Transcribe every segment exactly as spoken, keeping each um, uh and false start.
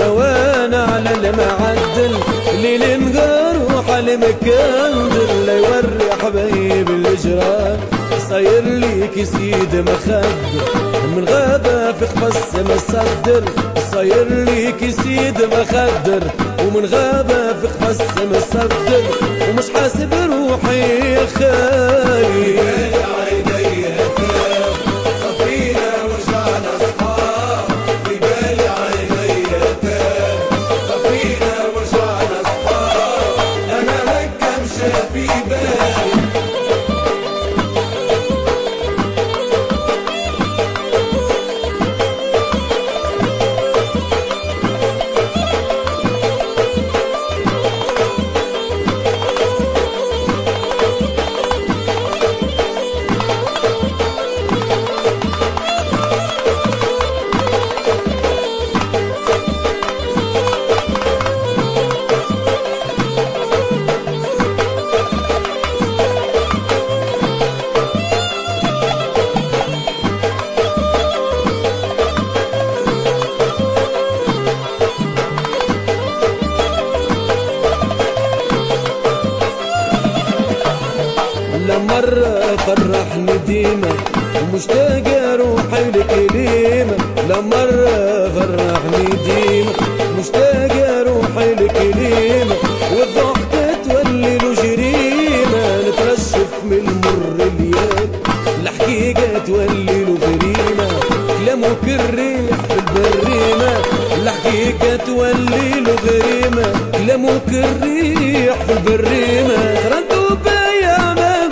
وانا على المعدل ليل نهار وحال مكندل لا يوري حبايب الجيران صاير ليك يا سيدي مخدر من غابة في خفص مصدر صاير ليك يا سيدي مخدر ومن غابة في خفص مصدر ومش حاسب روحي يا خالي مرة فرحني ديما ومشتاق روحي لكلمة لا مرة فرحني ديما مشتاق روحي لكلمة والضحكة تولي له جريمة نترشف من المر اليوم الحقيقة تولي له غريمة كلامك الريح في البريمة الحقيقة تولي له غريمة كلامك الريح في البريمة تردوا بيا ما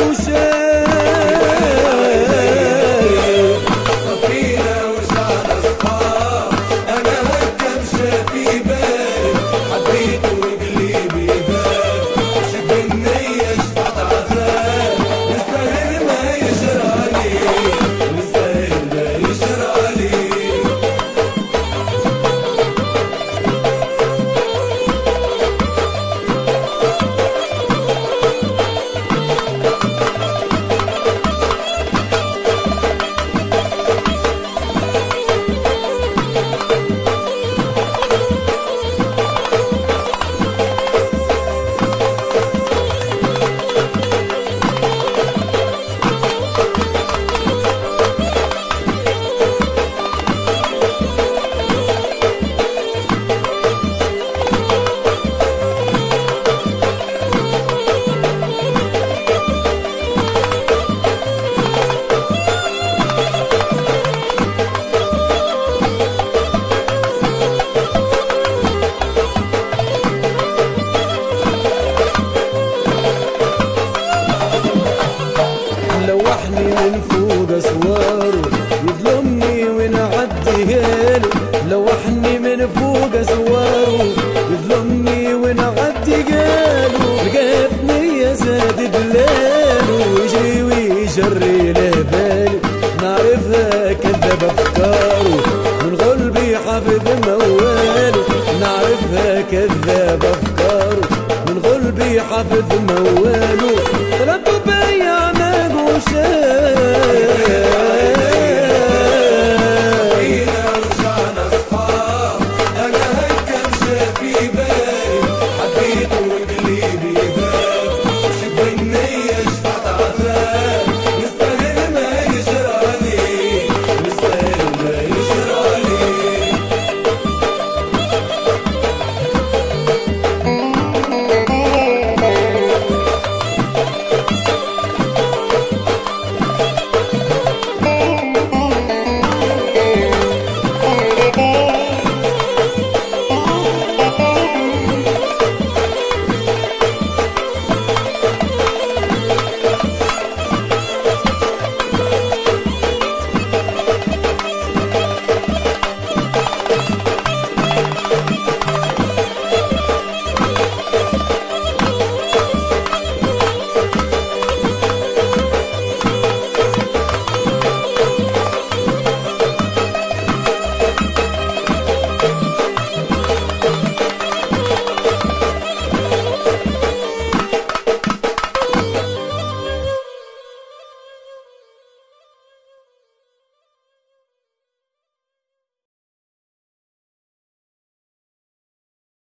لوحني من فوق اسواره يظلمني ونعديها له لوحني من فوق اسواره يظلمني ونعديها له لقيتني يا زاد دلاله يجري ويجري له باله نعرفها كذب افكاره من قلبي حافظ مواله نعرفها كذاب افكاره من قلبي حافظ مواله